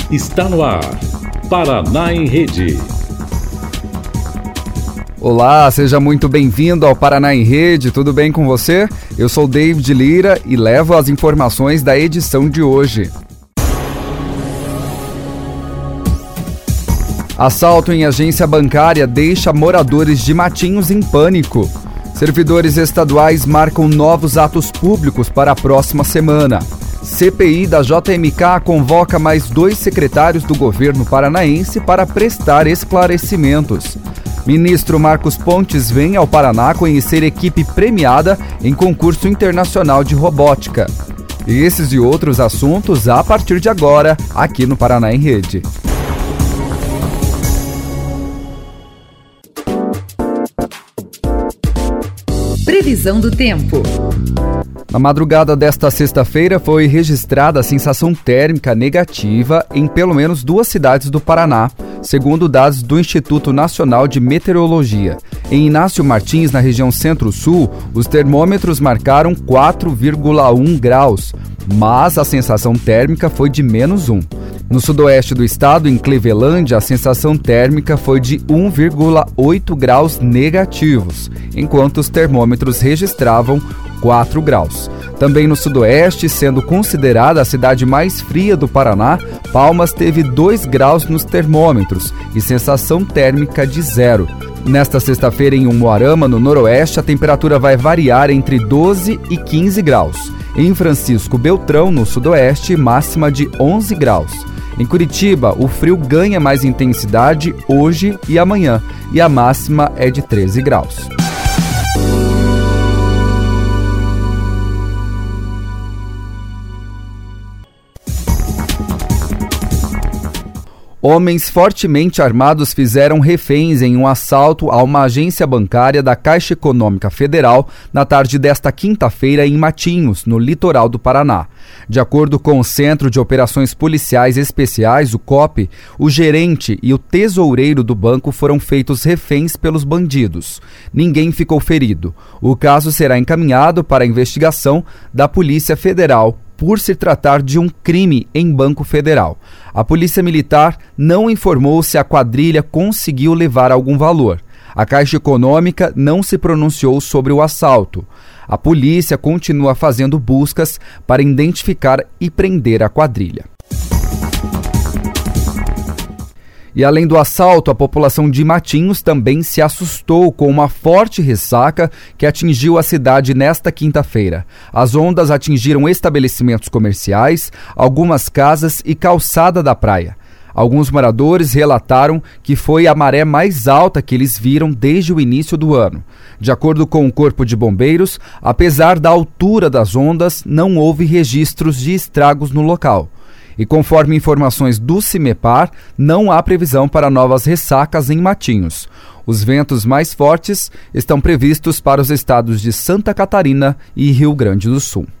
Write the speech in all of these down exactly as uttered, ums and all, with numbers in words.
Está no ar, Paraná em Rede. Olá, seja muito bem-vindo ao Paraná em Rede, tudo bem com você? Eu sou David Lira e levo as informações da edição de hoje. Assalto em agência bancária deixa moradores de Matinhos em pânico. Servidores estaduais marcam novos atos públicos para a próxima semana. C P I da J M K convoca mais dois secretários do governo paranaense para prestar esclarecimentos. Ministro Marcos Pontes vem ao Paraná conhecer equipe premiada em concurso internacional de robótica. Esses e outros assuntos a partir de agora, aqui no Paraná em Rede. Previsão do tempo. Na madrugada desta sexta-feira foi registrada a sensação térmica negativa em pelo menos duas cidades do Paraná, segundo dados do Instituto Nacional de Meteorologia. Em Inácio Martins, na região Centro-Sul, os termômetros marcaram quatro vírgula um graus, mas a sensação térmica foi de menos um. No sudoeste do estado, em Clevelândia, a sensação térmica foi de um vírgula oito graus negativos, enquanto os termômetros registravam quatro graus. Também no sudoeste, sendo considerada a cidade mais fria do Paraná, Palmas teve dois graus nos termômetros e sensação térmica de zero. Nesta sexta-feira, em Umuarama, no noroeste, a temperatura vai variar entre doze e quinze graus. Em Francisco Beltrão, no sudoeste, máxima de onze graus. Em Curitiba, o frio ganha mais intensidade hoje e amanhã, e a máxima é de treze graus. Homens fortemente armados fizeram reféns em um assalto a uma agência bancária da Caixa Econômica Federal na tarde desta quinta-feira em Matinhos, no litoral do Paraná. De acordo com o Centro de Operações Policiais Especiais, o C O P, o gerente e o tesoureiro do banco foram feitos reféns pelos bandidos. Ninguém ficou ferido. O caso será encaminhado para a investigação da Polícia Federal, por se tratar de um crime em Banco Federal. A Polícia Militar não informou se a quadrilha conseguiu levar algum valor. A Caixa Econômica não se pronunciou sobre o assalto. A polícia continua fazendo buscas para identificar e prender a quadrilha. E além do assalto, a população de Matinhos também se assustou com uma forte ressaca que atingiu a cidade nesta quinta-feira. As ondas atingiram estabelecimentos comerciais, algumas casas e calçada da praia. Alguns moradores relataram que foi a maré mais alta que eles viram desde o início do ano. De acordo com o Corpo de Bombeiros, apesar da altura das ondas, não houve registros de estragos no local. E conforme informações do CIMEPAR, não há previsão para novas ressacas em Matinhos. Os ventos mais fortes estão previstos para os estados de Santa Catarina e Rio Grande do Sul.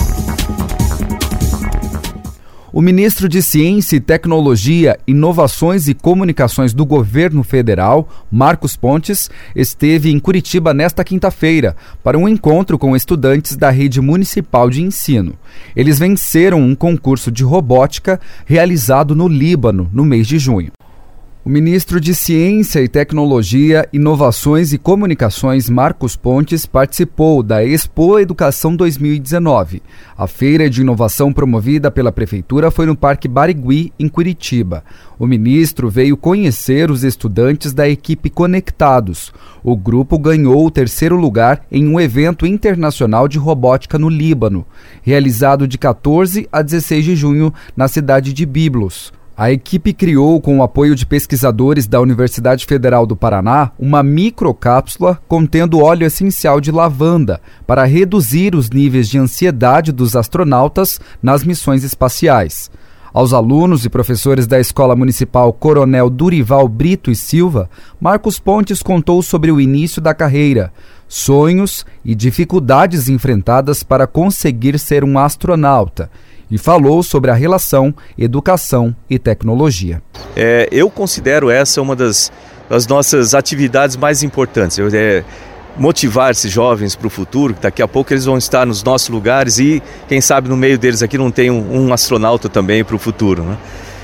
O ministro de Ciência e Tecnologia, Inovações e Comunicações do Governo Federal, Marcos Pontes, esteve em Curitiba nesta quinta-feira para um encontro com estudantes da rede municipal de ensino. Eles venceram um concurso de robótica realizado no Líbano no mês de junho. O ministro de Ciência e Tecnologia, Inovações e Comunicações, Marcos Pontes, participou da Expo Educação dois mil e dezenove. A feira de inovação promovida pela Prefeitura foi no Parque Barigui, em Curitiba. O ministro veio conhecer os estudantes da equipe Conectados. O grupo ganhou o terceiro lugar em um evento internacional de robótica no Líbano, realizado de quatorze a dezesseis de junho na cidade de Biblos. A equipe criou, com o apoio de pesquisadores da Universidade Federal do Paraná, uma microcápsula contendo óleo essencial de lavanda para reduzir os níveis de ansiedade dos astronautas nas missões espaciais. Aos alunos e professores da Escola Municipal Coronel Durival Brito e Silva, Marcos Pontes contou sobre o início da carreira, sonhos e dificuldades enfrentadas para conseguir ser um astronauta, e falou sobre a relação educação e tecnologia. É, eu considero essa uma das, das nossas atividades mais importantes. Eu, é, motivar esses jovens para o futuro, que daqui a pouco eles vão estar nos nossos lugares e quem sabe no meio deles aqui não tem um, um astronauta também para o futuro, né?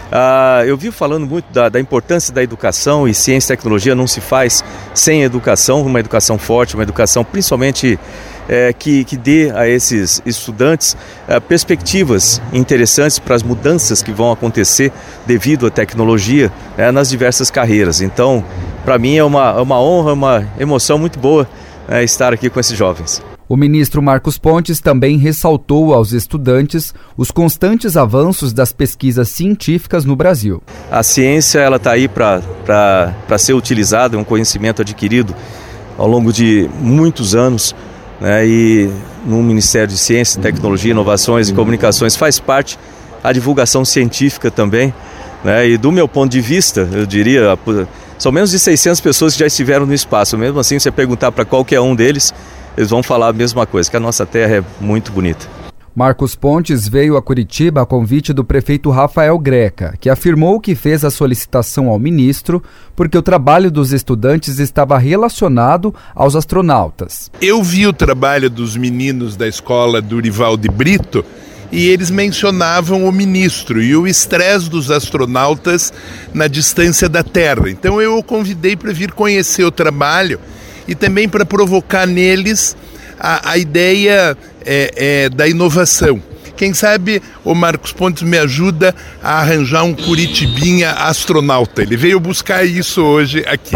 Uh, eu vivo falando muito da, da importância da educação, e ciência e tecnologia não se faz sem educação, uma educação forte, uma educação principalmente é, que, que dê a esses estudantes é, perspectivas interessantes para as mudanças que vão acontecer devido à tecnologia é, nas diversas carreiras. Então, para mim é uma, uma honra, uma emoção muito boa é, estar aqui com esses jovens. O ministro Marcos Pontes também ressaltou aos estudantes os constantes avanços das pesquisas científicas no Brasil. A ciência ela está aí para ser utilizada, é um conhecimento adquirido ao longo de muitos anos, né, e no Ministério de Ciência, Tecnologia, Inovações e Comunicações faz parte a divulgação científica também, né, e do meu ponto de vista, eu diria, são menos de seiscentas pessoas que já estiveram no espaço. Mesmo assim, se você perguntar para qualquer um deles, eles vão falar a mesma coisa, que a nossa terra é muito bonita. Marcos Pontes veio a Curitiba a convite do prefeito Rafael Greca, que afirmou que fez a solicitação ao ministro porque o trabalho dos estudantes estava relacionado aos astronautas. Eu vi o trabalho dos meninos da escola Durival de Brito e eles mencionavam o ministro e o estresse dos astronautas na distância da Terra. Então eu o convidei para vir conhecer o trabalho e também para provocar neles a, a ideia é, é, da inovação. Quem sabe o Marcos Pontes me ajuda a arranjar um curitibinha astronauta. Ele veio buscar isso hoje aqui.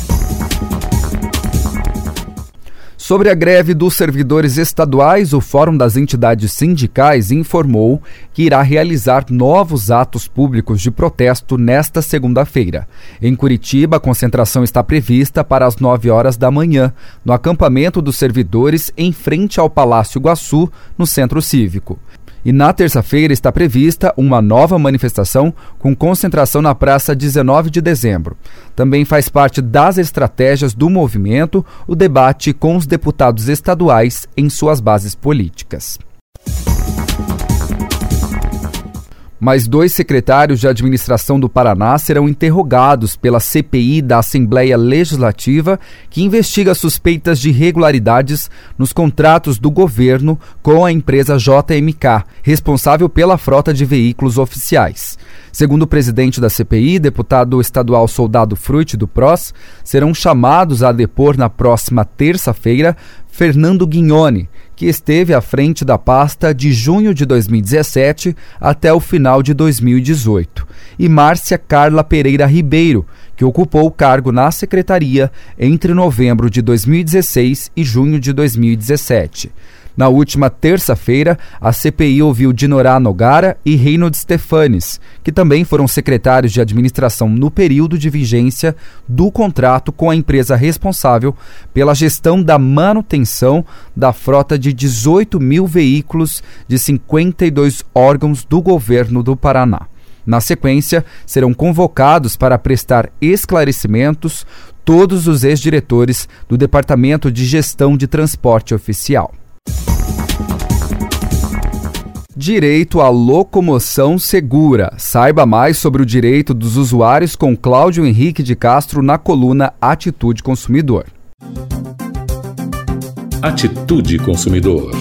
Sobre a greve dos servidores estaduais, o Fórum das Entidades Sindicais informou que irá realizar novos atos públicos de protesto nesta segunda-feira. Em Curitiba, a concentração está prevista para as nove horas da manhã, no acampamento dos servidores em frente ao Palácio Iguaçu, no Centro Cívico. E na terça-feira está prevista uma nova manifestação com concentração na Praça dezenove de dezembro. Também faz parte das estratégias do movimento o debate com os deputados estaduais em suas bases políticas. Mais dois secretários de administração do Paraná serão interrogados pela C P I da Assembleia Legislativa, que investiga suspeitas de irregularidades nos contratos do governo com a empresa J M K, responsável pela frota de veículos oficiais. Segundo o presidente da C P I, deputado estadual Soldado Frutti, do P R O S, serão chamados a depor na próxima terça-feira Fernando Guignoni, que esteve à frente da pasta de junho de dois mil e dezessete até o final de dois mil e dezoito, e Márcia Carla Pereira Ribeiro, que ocupou o cargo na secretaria entre novembro de dois mil e dezesseis e junho de dois mil e dezessete. Na última terça-feira, a C P I ouviu Dinorá Nogara e Reinhold Stefanes, que também foram secretários de administração no período de vigência do contrato com a empresa responsável pela gestão da manutenção da frota de dezoito mil veículos de cinquenta e dois órgãos do governo do Paraná. Na sequência, serão convocados para prestar esclarecimentos todos os ex-diretores do Departamento de Gestão de Transporte Oficial. Direito à locomoção segura. Saiba mais sobre o direito dos usuários com Cláudio Henrique de Castro na coluna Atitude Consumidor. Atitude Consumidor.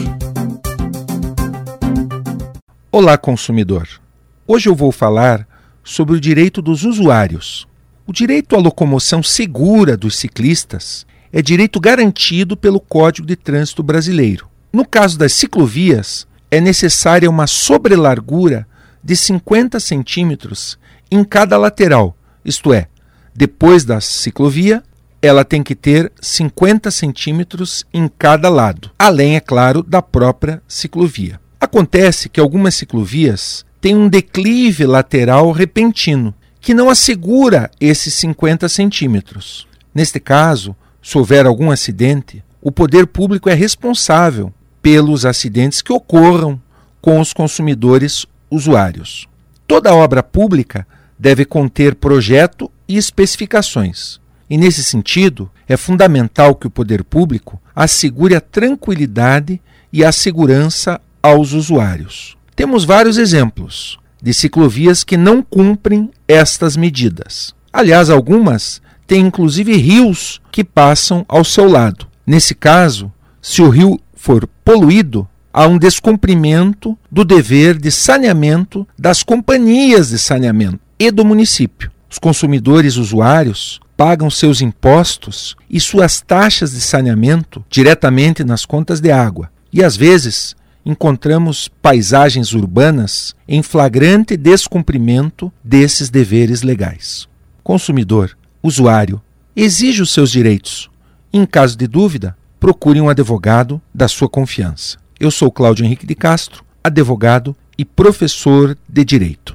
Olá, consumidor. Hoje eu vou falar sobre o direito dos usuários. O direito à locomoção segura dos ciclistas é direito garantido pelo Código de Trânsito Brasileiro. No caso das ciclovias, é necessária uma sobrelargura de cinquenta centímetros em cada lateral, isto é, depois da ciclovia, ela tem que ter cinquenta centímetros em cada lado, além, é claro, da própria ciclovia. Acontece que algumas ciclovias têm um declive lateral repentino, que não assegura esses cinquenta centímetros. Neste caso, se houver algum acidente, o poder público é responsável pelos acidentes que ocorram com os consumidores usuários. Toda obra pública deve conter projeto e especificações. E, nesse sentido, é fundamental que o poder público assegure a tranquilidade e a segurança aos usuários. Temos vários exemplos de ciclovias que não cumprem estas medidas. Aliás, algumas têm inclusive rios que passam ao seu lado. Nesse caso, se o rio for poluído, há um descumprimento do dever de saneamento das companhias de saneamento e do município. Os consumidores usuários pagam seus impostos e suas taxas de saneamento diretamente nas contas de água. E às vezes encontramos paisagens urbanas em flagrante descumprimento desses deveres legais. Consumidor, usuário, exige os seus direitos. Em caso de dúvida, procure um advogado da sua confiança. Eu sou Cláudio Henrique de Castro, advogado e professor de Direito.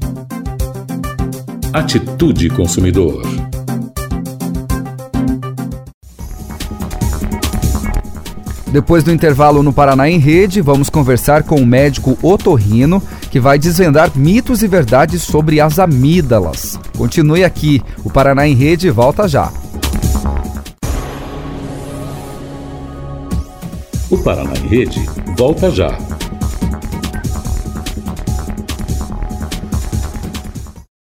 Atitude Consumidor. Depois do intervalo no Paraná em Rede, vamos conversar com o médico otorrino que vai desvendar mitos e verdades sobre as amígdalas. Continue aqui, o Paraná em Rede volta já. O Paraná em Rede volta já.